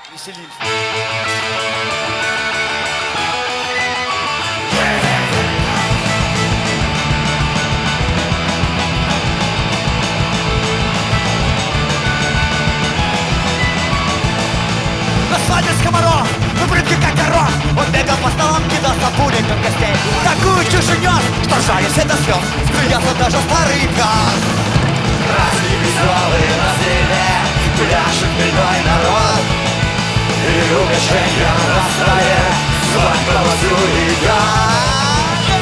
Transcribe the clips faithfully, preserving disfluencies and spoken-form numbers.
Веселимся. На свадьбе скоморох, в брюке как горох. Он бегал по столам, кидался пулей, как гостей. Такую чушь нес, что ржали все до слез. Смеялся даже старый пьян. Праздник веселый на селе, пляшет милой народ. И угощенья на столе, свадьба вовсю идет.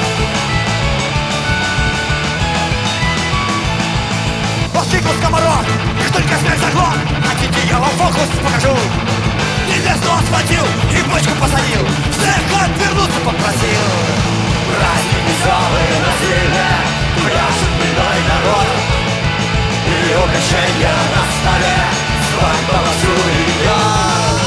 Воскликнул скоморох, их только смех заглох. Хотите, я вам фокус покажу? Невесту он схватил и бочку посадил, всех отвернуться попросил. Праздник веселый на селе, пляшет милой народ. И угощенья на столе, свадьба вовсю идет.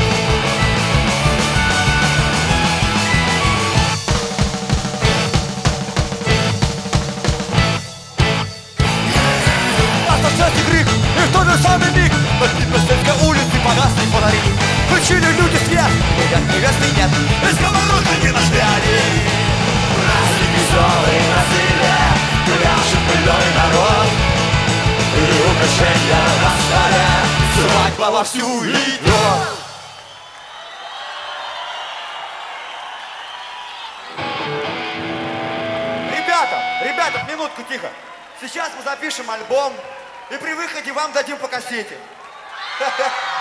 Остался крик, и в тот же самый миг над Днепровской улице погасли фонари. Включили люди свет, но нет невесты нет, и скоморохи не нашли они. Праздник веселый на селе, пляшет милой народ. И угощенья на столе, свадьба вовсю идет. Ребята, ребята, минутку, тихо. Сейчас мы запишем альбом, и при выходе вам дадим по кассете.